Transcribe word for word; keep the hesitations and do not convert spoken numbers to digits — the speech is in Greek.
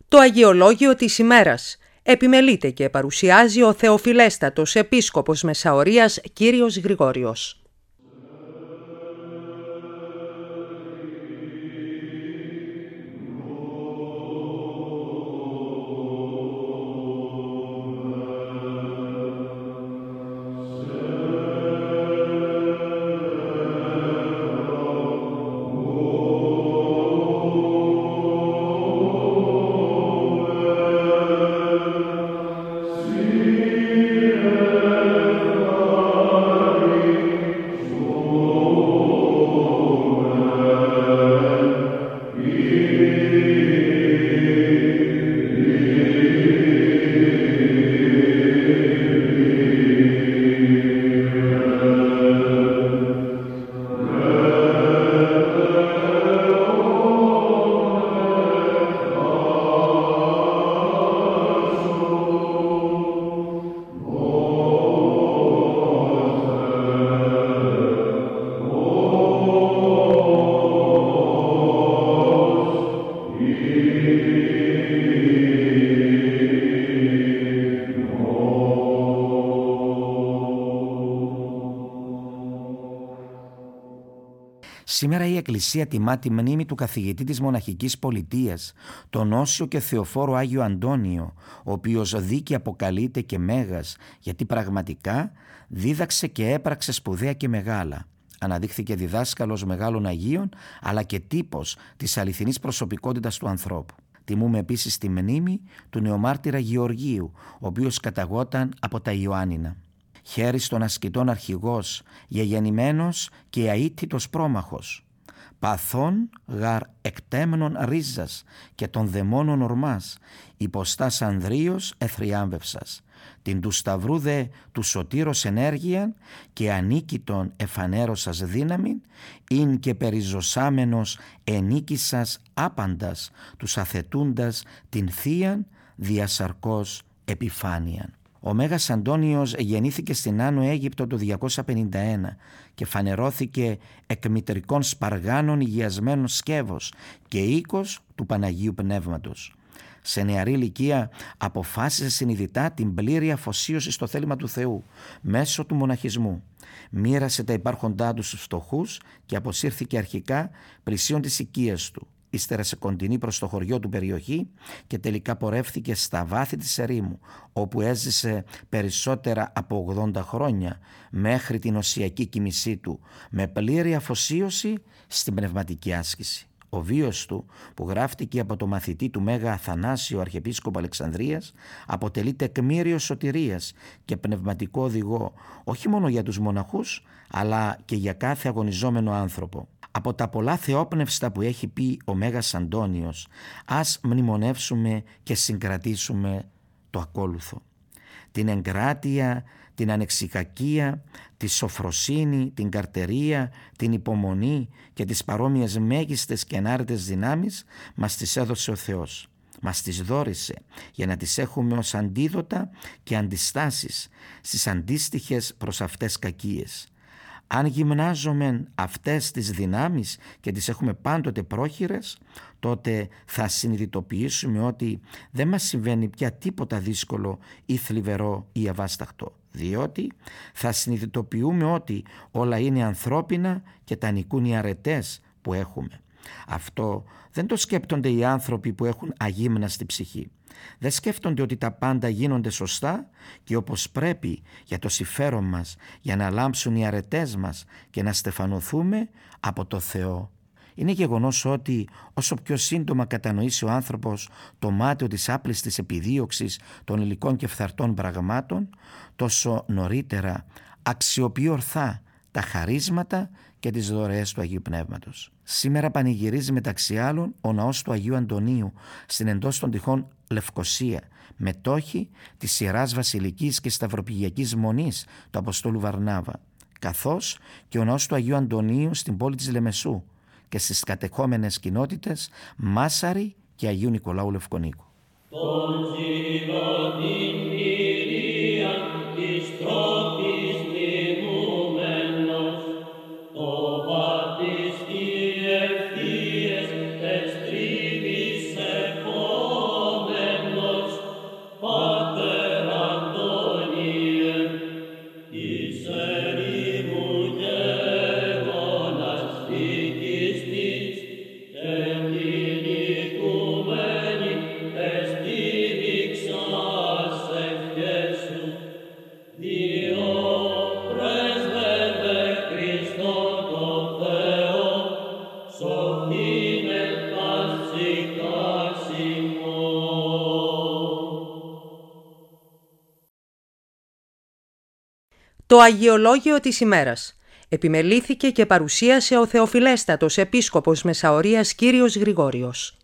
Το Αγιολόγιο της ημέρας επιμελείται και παρουσιάζει ο Θεοφιλέστατος Επίσκοπος Μεσαωρίας κύριος Γρηγόριος. Σήμερα η Εκκλησία τιμά τη μνήμη του καθηγητή της μοναχικής πολιτείας, τον Όσιο και Θεοφόρο Άγιο Αντώνιο, ο οποίος δίκη αποκαλείται και μέγας, γιατί πραγματικά δίδαξε και έπραξε σπουδαία και μεγάλα. Αναδείχθηκε διδάσκαλος μεγάλων Αγίων, αλλά και τύπος της αληθινής προσωπικότητας του ανθρώπου. Τιμούμε επίσης τη μνήμη του νεομάρτυρα Γεωργίου, ο οποίος καταγόταν από τα Ιωάννινα. Χέρις των ασκητών αρχηγός, γεγεννημένος και αίτητος πρόμαχος. Παθών γαρ εκτέμενον ρίζας και των δαιμόνων ορμάς, υποστάς ανδρίος εθριάμβευσας. Την του σταυρού δε του σωτήρος ενέργειαν και ανίκητον εφανέρωσας δύναμην, ειν και περιζωσάμενος ενίκησας άπαντας, τους αθετούντας την θείαν διασαρκώς επιφάνειαν. Ο Μέγας Αντώνιος γεννήθηκε στην Άνω Αίγυπτο το διακόσια πενήντα ένα και φανερώθηκε εκ μητρικών σπαργάνων υγιασμένων σκεύος και οίκος του Παναγίου Πνεύματος. Σε νεαρή ηλικία αποφάσισε συνειδητά την πλήρη αφοσίωση στο θέλημα του Θεού μέσω του μοναχισμού. Μοίρασε τα υπάρχοντά του στους φτωχούς και αποσύρθηκε αρχικά πλησίον της οικίας του. Ύστερα σε κοντινή προς το χωριό του περιοχή και τελικά πορεύθηκε στα βάθη της ερήμου, όπου έζησε περισσότερα από ογδόντα χρόνια μέχρι την οσιακή κοιμησή του, με πλήρη αφοσίωση στην πνευματική άσκηση. Ο βίος του, που γράφτηκε από το μαθητή του Μέγα Αθανάσιο Αρχιεπίσκοπο Αλεξανδρίας, αποτελεί τεκμήριο σωτηρίας και πνευματικό οδηγό όχι μόνο για τους μοναχούς, αλλά και για κάθε αγωνιζόμενο άνθρωπο. Από τα πολλά θεόπνευστα που έχει πει ο Μέγας Αντώνιος, ας μνημονεύσουμε και συγκρατήσουμε το ακόλουθο. Την εγκράτεια, την ανεξικακία, τη σοφροσύνη, την καρτερία, την υπομονή και τις παρόμοιες μέγιστες και ενάρετες δυνάμεις μας τις έδωσε ο Θεός. Μας τις δώρισε για να τις έχουμε ως αντίδοτα και αντιστάσεις στις αντίστοιχες προς αυτές κακίες. Αν γυμνάζομεν αυτές τις δυνάμεις και τις έχουμε πάντοτε πρόχειρες, τότε θα συνειδητοποιήσουμε ότι δεν μας συμβαίνει πια τίποτα δύσκολο ή θλιβερό ή αβάσταχτο, διότι θα συνειδητοποιούμε ότι όλα είναι ανθρώπινα και τα νικούν οι αρετές που έχουμε. Αυτό δεν το σκέπτονται οι άνθρωποι που έχουν αγύμναστη ψυχή. Δεν σκέφτονται ότι τα πάντα γίνονται σωστά και όπως πρέπει για το συμφέρον μας, για να λάμψουν οι αρετές μας και να στεφανωθούμε από το Θεό. Είναι γεγονός ότι όσο πιο σύντομα κατανοήσει ο άνθρωπος το μάταιο της άπλιστης επιδίωξης των υλικών και φθαρτών πραγμάτων, τόσο νωρίτερα αξιοποιεί ορθά τα χαρίσματα και τις δωρεές του Αγίου Πνεύματος. Σήμερα πανηγυρίζει μεταξύ άλλων ο ναός του Αγίου Αντωνίου στην εντός των τυχών Λευκοσία, μετόχη της Ιεράς Βασιλικής και Σταυροπηγιακής Μονής του Αποστόλου Βαρνάβα, καθώς και ο ναός του Αγίου Αντωνίου στην πόλη της Λεμεσού και στις κατεχόμενες κοινότητες Μάσαρη και Αγίου Νικολάου Λευκονίκου. Ευθείες, τες τρίβεις επόμενος, Το Αγιολόγιο της ημέρας. Επιμελήθηκε και παρουσίασε ο Θεοφιλέστατος Επίσκοπος Μεσαωρίας Κύριος Γρηγόριος.